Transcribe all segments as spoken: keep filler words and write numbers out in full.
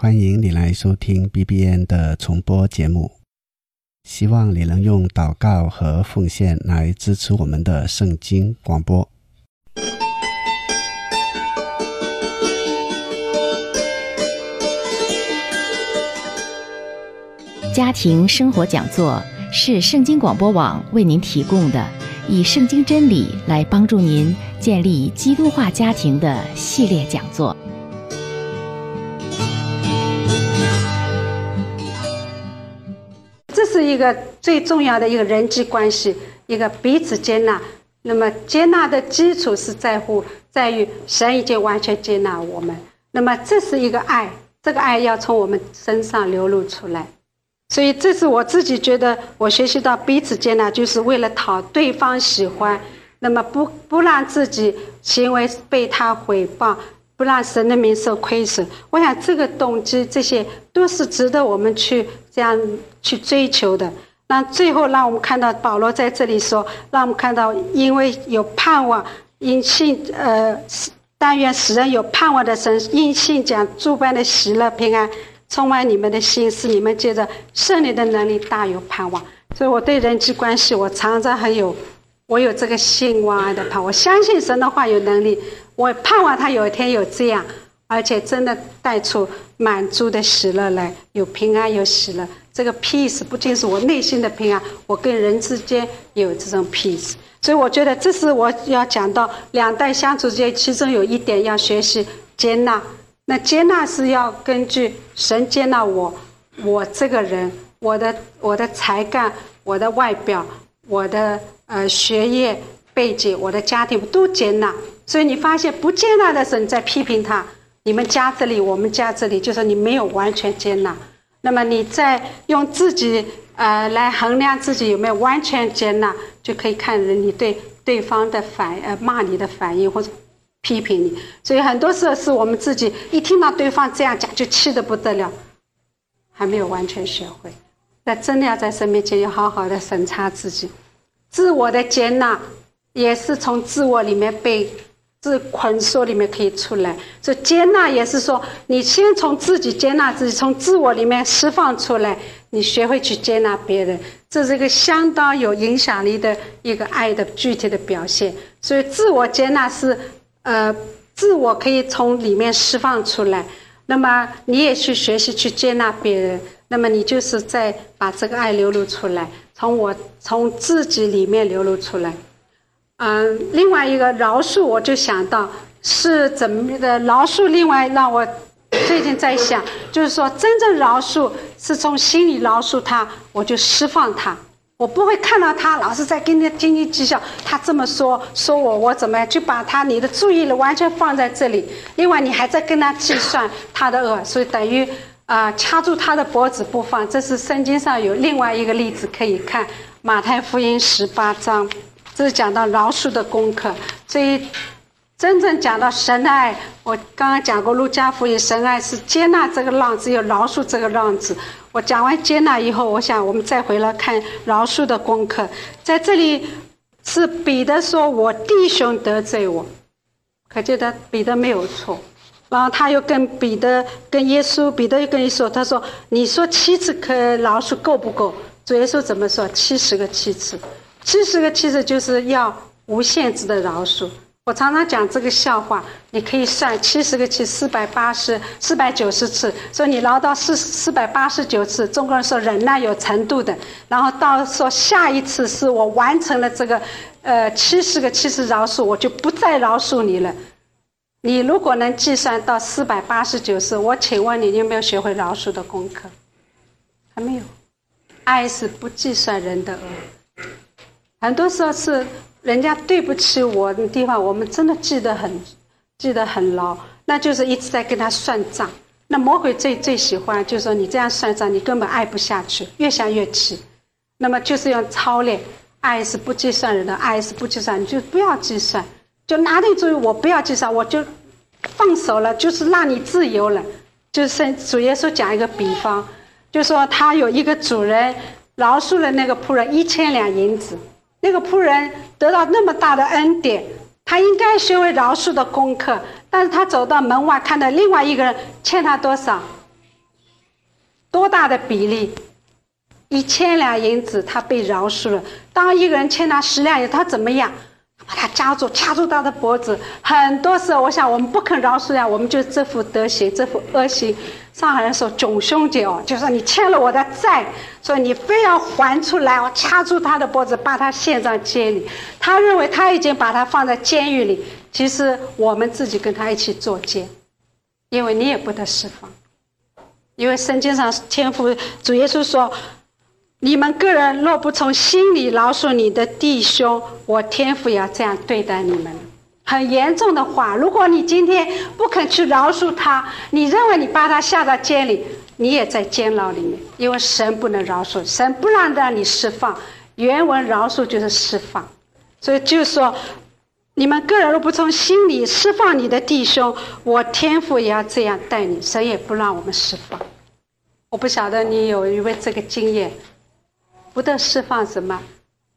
欢迎你来收听 B B N 的重播节目，希望你能用祷告和奉献来支持我们的圣经广播。 家庭生活讲座是圣经广播网为您提供的以圣经真理来帮助您建立基督化家庭的系列讲座。 这是一个最重要的一个人际关系，一个彼此接纳。那么接纳的基础是在乎在于神已经完全接纳我们，那么这是一个爱，这个爱要从我们身上流露出来。所以这是我自己觉得我学习到彼此接纳，就是为了讨对方喜欢，那么不不让自己行为被他毁谤，不让神的名受亏损。我想这个动机这些都是值得我们去这样去追求的。那最后让我们看到保罗在这里说，让我们看到因为有盼望，因信呃但愿使人有盼望的神因信将诸般的喜乐平安充满你们的心，使你们借着圣灵的能力大有盼望。所以我对人际关系我常常很有我有这个信望爱的盼望，我相信神的话有能力，我盼望他有一天有这样，而且真的带出满足的喜乐来，有平安有喜乐。这个 peace 不仅是我内心的平安，我跟人之间有这种 peace。 所以我觉得这是我要讲到两代相处之间，其中有一点要学习接纳。那接纳是要根据神接纳我，我这个人，我的我的才干，我的外表，我的呃学业背景，我的家庭都接纳。所以你发现不接纳的时候，你在批评他，你们家这里我们家这里，就是你没有完全接纳。那么你在用自己呃来衡量自己有没有完全接纳，就可以看你对对方的反呃骂你的反应或者批评你。所以很多时候是我们自己一听到对方这样讲就气得不得了，还没有完全学会。那真的要在神面前要好好的审查自己。自我的接纳也是从自我里面被自捆锁里面可以出来，所以接纳也是说你先从自己接纳自己，从自我里面释放出来，你学会去接纳别人，这是一个相当有影响力的一个爱的具体的表现。所以自我接纳是呃，自我可以从里面释放出来，那么你也去学习去接纳别人，那么你就是在把这个爱流露出来，从我从自己里面流露出来。嗯，另外一个饶恕，我就想到是怎么的饶恕。另外让我最近在想，就是说真正饶恕是从心里饶恕他，我就释放他，我不会看到他老是在跟你斤斤计较，他这么说说我我怎么样，就把他你的注意力完全放在这里。另外你还在跟他计算他的恶，所以等于啊、呃、掐住他的脖子不放。这是圣经上有另外一个例子可以看，马太福音十八章。这是讲到饶恕的功课。所以真正讲到神爱，我刚刚讲过路加福音，神爱是接纳这个浪子，有饶恕这个浪子。我讲完接纳以后，我想我们再回来看饶恕的功课。在这里是彼得说我弟兄得罪我，可见得彼得没有错。然后他又跟彼得跟耶稣，彼得又跟耶稣说，他说你说七次可饶恕够不够？主耶稣怎么说？七十个七次。七十个七次就是要无限制的饶恕。我常常讲这个笑话，你可以算七十个七，四百八十四百九十次，所以你饶到四四百八十九次。中国人说忍耐有程度的，然后到说下一次是我完成了这个呃七十个七次饶恕，我就不再饶恕你了。你如果能计算到四百八十九次，我请问你，你有没有学会饶恕的功课？还没有。爱是不计算人的恶。很多时候是人家对不起我的地方，我们真的记得很记得很牢，那就是一直在跟他算账。那魔鬼最最喜欢就是说你这样算账，你根本爱不下去，越想越气。那么就是用操练，爱是不计算人的，爱是不计算，你就不要计算，就拿定主意我不要计算，我就放手了，就是让你自由了。就是主耶稣讲一个比方，就说他有一个主人饶恕了那个仆人一千两银子，那个仆人得到那么大的恩典，他应该学会饶恕的功课，但是他走到门外看到另外一个人欠他多少多大的比例？一千两银子他被饶恕了。当一个人欠他十两银子，他怎么样？把他夹住，掐住他的脖子。很多时候，我想我们不肯饶恕呀，我们就这副德行，这副恶行。上海人说囧兄弟哦，就是你欠了我的债，所以你非要还出来。我掐住他的脖子，把他陷在监里。他认为他已经把他放在监狱里，其实我们自己跟他一起坐监，因为你也不得释放。因为圣经上天父主耶稣说，你们个人若不从心里饶恕你的弟兄，我天父也要这样对待你们。很严重的话，如果你今天不肯去饶恕他，你认为你把他下到监里，你也在监牢里面，因为神不能饶恕，神不让让你释放。原文饶恕就是释放，所以就是说，你们个人若不从心里释放你的弟兄，我天父也要这样待你，神也不让我们释放。我不晓得你有没有这个经验，不得释放什么，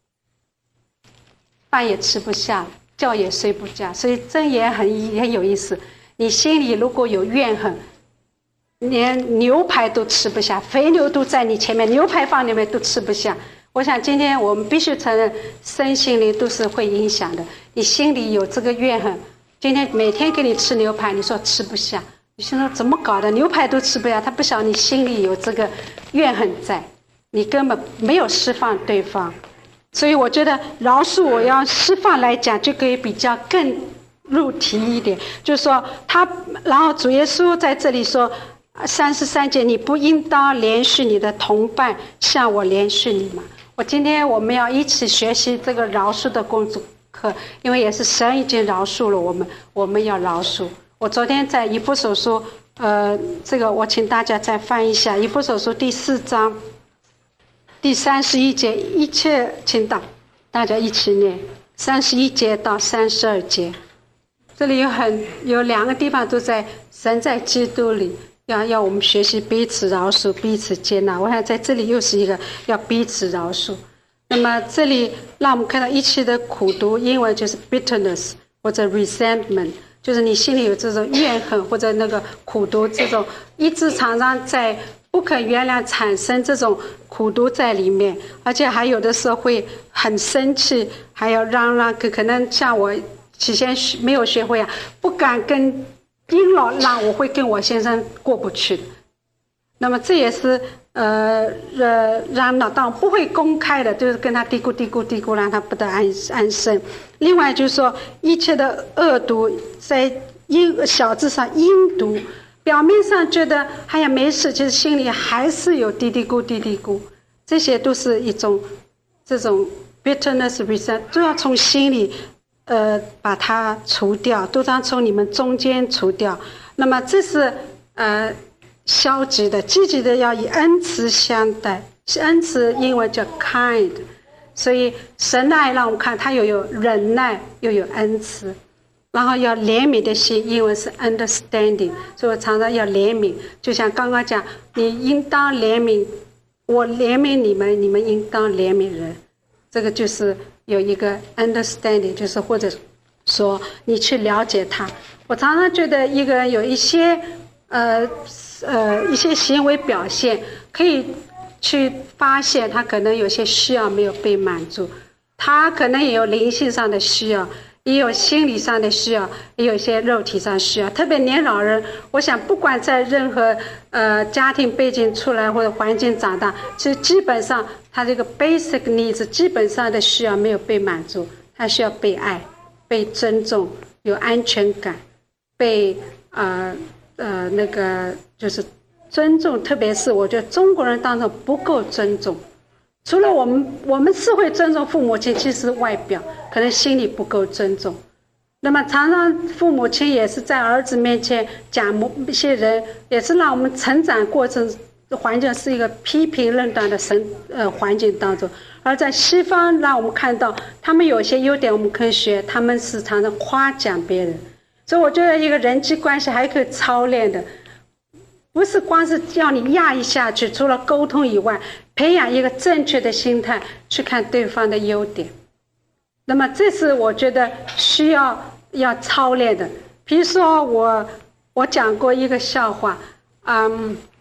饭也吃不下，觉也睡不着。所以真也很也很有意思，你心里如果有怨恨，连牛排都吃不下，肥牛都在你前面，牛排放里面都吃不下。我想今天我们必须承认，身心灵都是会影响的。你心里有这个怨恨，今天每天给你吃牛排，你说吃不下，你现在怎么搞的？牛排都吃不下，他不晓得你心里有这个怨恨在，你根本没有释放对方。所以我觉得饶恕我要释放来讲，就可以比较更入题一点，就是说他，然后主耶稣在这里说三十三节，你不应当怜恤你的同伴，像我怜恤你吗？我今天我们要一起学习这个饶恕的工作课，因为也是神已经饶恕了我们，我们要饶恕。我昨天在以弗所书，呃，这个我请大家再翻一下以弗所书第四章第三十一节，一切请大大家一起念三十一节到三十二节。这里有很有两个地方都在神在基督里，要要我们学习彼此饶恕，彼此接纳。我想在这里又是一个要彼此饶恕。那么这里让我们看到一切的苦毒，英文就是 bitterness 或者 resentment， 就是你心里有这种怨恨或者那个苦毒，这种一直常常在不可原谅产生这种苦毒在里面，而且还有的时候会很生气，还要嚷嚷，可能像我起先没有学会啊，不敢跟因老让我会跟我先生过不去的。那么这也是呃呃让老当不会公开的，就是跟他嘀咕嘀咕嘀咕，让他不得安安生。另外就是说，一切的恶毒在阴小字上阴毒，表面上觉得哎呀没事，其实心里还是有嘀嘀咕嘀嘀咕，这些都是一种这种 bitterness resent， 都要从心里呃把它除掉，都要从你们中间除掉。那么这是呃消极的，积极的要以恩慈相待。恩慈英文叫 kind， 所以神爱让我们看他又有忍耐又有恩慈，然后要怜悯的心，英文是 understanding， 所以我常常要怜悯，就像刚刚讲，你应当怜悯，我怜悯你们，你们应当怜悯人，这个就是有一个 understanding， 就是或者说你去了解他。我常常觉得一个人有一些呃呃一些行为表现，可以去发现他可能有些需要没有被满足，他可能也有灵性上的需要，也有心理上的需要，也有一些肉体上的需要。特别年老人，我想不管在任何呃家庭背景出来或者环境长大，其实基本上他这个 basic needs 基本上的需要没有被满足，他需要被爱、被尊重、有安全感、被呃呃那个就是尊重。特别是我觉得中国人当中不够尊重，除了我们我们是会尊重父母亲，其实外表可能心里不够尊重。那么常常父母亲也是在儿子面前讲某一些人，也是让我们成长过程环境是一个批评论断的神呃环境当中。而在西方让我们看到他们有些优点我们可以学，他们是常常夸奖别人。所以我觉得一个人际关系还可以操练的，不是光是叫你压抑下去，除了沟通以外，培养一个正确的心态去看对方的优点。那么这是我觉得需要要操练的。比如说我我讲过一个笑话，嗯，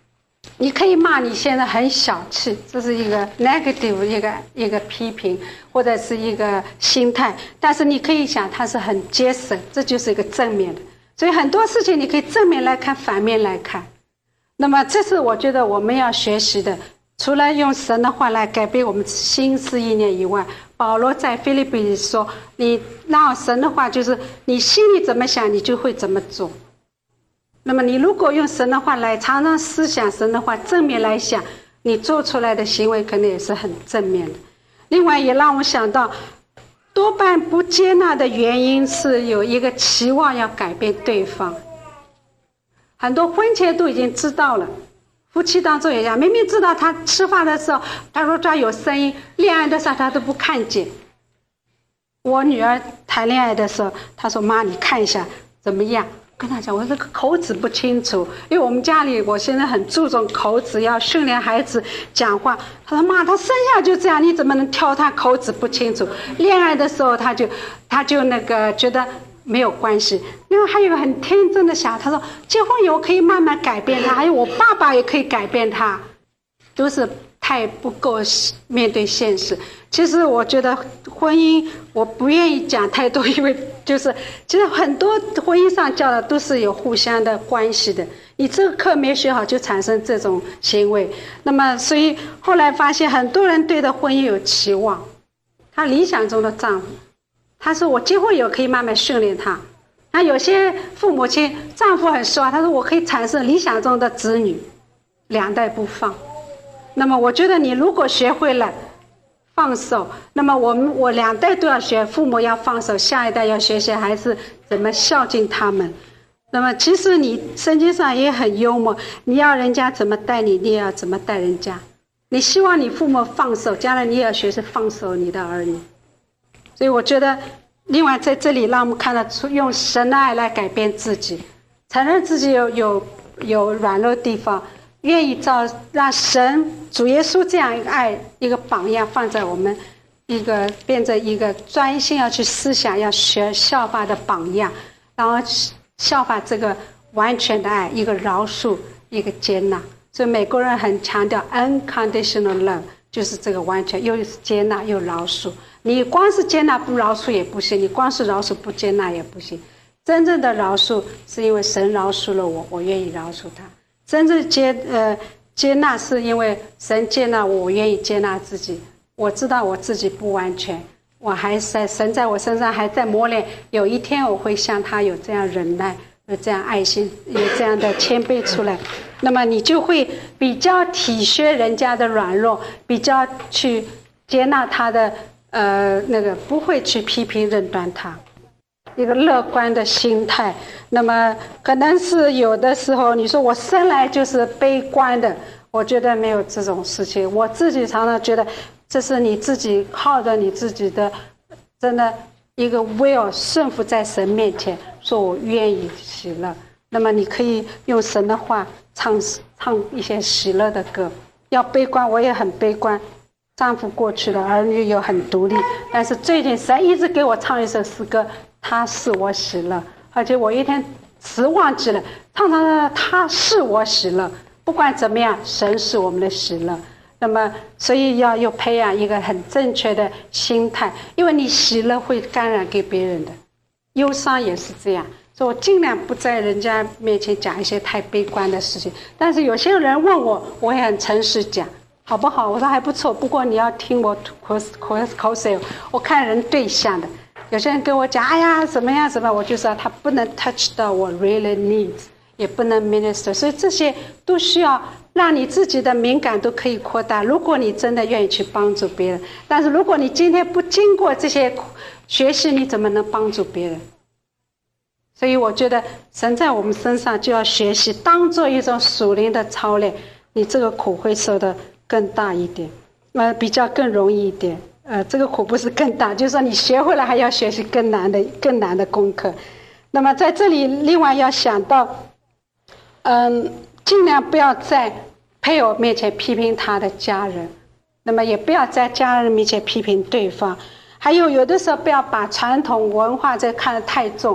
你可以骂你现在很小气，这是一个 negative 一个一个批评或者是一个心态，但是你可以想它是很节省，这就是一个正面的。所以很多事情你可以正面来看，反面来看。那么这是我觉得我们要学习的，除了用神的话来改变我们心思意念以外，保罗在腓立比说，你让神的话就是你心里怎么想你就会怎么做。那么你如果用神的话来常常思想神的话，正面来想，你做出来的行为可能也是很正面的。另外也让我想到，多半不接纳的原因是有一个期望要改变对方。很多婚前都已经知道了，夫妻当中也一样，明明知道他吃饭的时候他说他有声音，恋爱的时候他都不看见。我女儿谈恋爱的时候，她说妈你看一下怎么样，跟他讲我这个口齿不清楚，因为我们家里我现在很注重口齿，要训练孩子讲话。他说妈他生下就这样，你怎么能挑他口齿不清楚？恋爱的时候他就他就那个觉得没有关系。另外还有一个很天真的小孩，他说结婚以后可以慢慢改变他，还有我爸爸也可以改变他，都是太不够面对现实。其实我觉得婚姻我不愿意讲太多，因为就是其实很多婚姻上教的都是有互相的关系的，你这个课没学好就产生这种行为。那么所以后来发现很多人对的婚姻有期望，他理想中的丈夫，他说我结婚以后可以慢慢训练他。那有些父母亲丈夫很失望，他说我可以产生理想中的子女，两代不放。那么我觉得你如果学会了放手，那么我们我两代都要学，父母要放手，下一代要学习孩子怎么孝敬他们。那么其实你圣经上也很幽默，你要人家怎么带你，你也要怎么带人家。你希望你父母放手，将来你也要学习放手你的儿女。所以我觉得另外在这里让我们看到用神的爱来改变自己，承认自己有有有软弱的地方，愿意照让神主耶稣这样一个爱一个榜样放在我们一个变成一个专心要去思想要学效法的榜样，然后效法这个完全的爱，一个饶恕一个接纳。所以美国人很强调 unconditional love， 就是这个完全又是接纳又饶恕。你光是接纳不饶恕也不行，你光是饶恕不接纳也不行。真正的饶恕是因为神饶恕了我，我愿意饶恕他。真正接呃接纳是因为神接纳我，我愿意接纳自己。我知道我自己不完全，我还在神在我身上还在磨练，有一天我会像他有这样忍耐，有这样爱心，有这样的谦卑出来。那么你就会比较体恤人家的软弱，比较去接纳他的呃那个，不会去批评论断他。一个乐观的心态。那么可能是有的时候你说我生来就是悲观的，我觉得没有这种事情。我自己常常觉得这是你自己靠着你自己的真的一个 will 顺服在神面前，说我愿意喜乐。那么你可以用神的话唱唱一些喜乐的歌。要悲观我也很悲观，丈夫过去了，儿女又很独立，但是最近神一直给我唱一首诗歌，他是我喜乐。而且我一天词忘记了，唱唱唱他是我喜乐。不管怎么样，神是我们的喜乐。那么所以要又培养一个很正确的心态，因为你喜乐会感染给别人的，忧伤也是这样。所以我尽量不在人家面前讲一些太悲观的事情，但是有些人问我，我也很诚实讲，好不好？我说还不错，不过你要听我口口口水，我看人对象的。有些人跟我讲，哎呀怎么样怎么样，我就说他不能 touch 到我 really needs， 也不能 minister， 所以这些都需要让你自己的敏感度可以扩大，如果你真的愿意去帮助别人。但是如果你今天不经过这些学习，你怎么能帮助别人？所以我觉得神在我们身上就要学习当做一种属灵的操练，你这个苦会受得更大一点，呃，比较更容易一点。呃，这个苦不是更大，就是说你学会了还要学习更难的更难的功课。那么在这里另外要想到，嗯，尽量不要在配偶面前批评他的家人，那么也不要在家人面前批评对方。还有有的时候不要把传统文化这看得太重，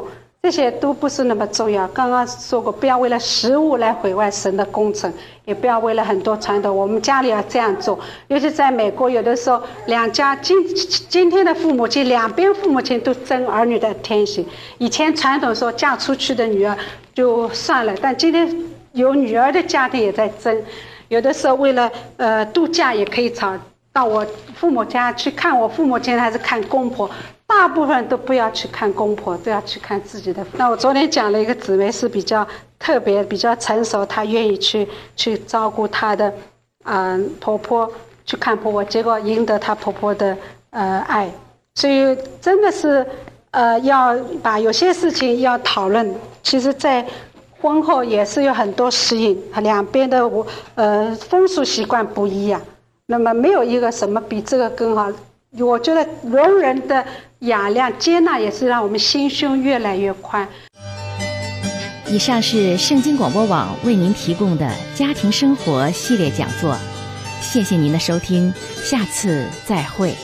这些都不是那么重要。刚刚说过，不要为了食物来毁坏神的工程，也不要为了很多传统。我们家里要这样做，尤其在美国，有的时候两家今今天的父母亲，两边父母亲都争儿女的天性。以前传统说嫁出去的女儿就算了，但今天有女儿的家庭也在争。有的时候为了呃度假也可以吵，到我父母家去看我父母亲还是看公婆。大部分都不要去看公婆，都要去看自己的。那我昨天讲了一个姊妹是比较特别、比较成熟，她愿意去去照顾她的嗯、呃、婆婆，去看婆婆，结果赢得她婆婆的呃爱。所以真的是呃要把有些事情要讨论。其实，在婚后也是有很多适应，两边的呃风俗习惯不一样，那么没有一个什么比这个更好。我觉得容人的雅量接纳也是让我们心胸越来越宽。 以上是圣经广播网为您提供的家庭生活系列讲座，谢谢您的收听，下次再会。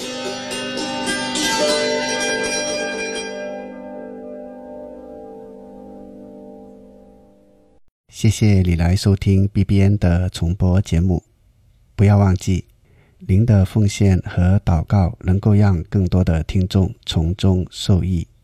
谢谢你来收听 B B N 的重播节目，不要忘记您的奉献和祷告能够让更多的听众从中受益。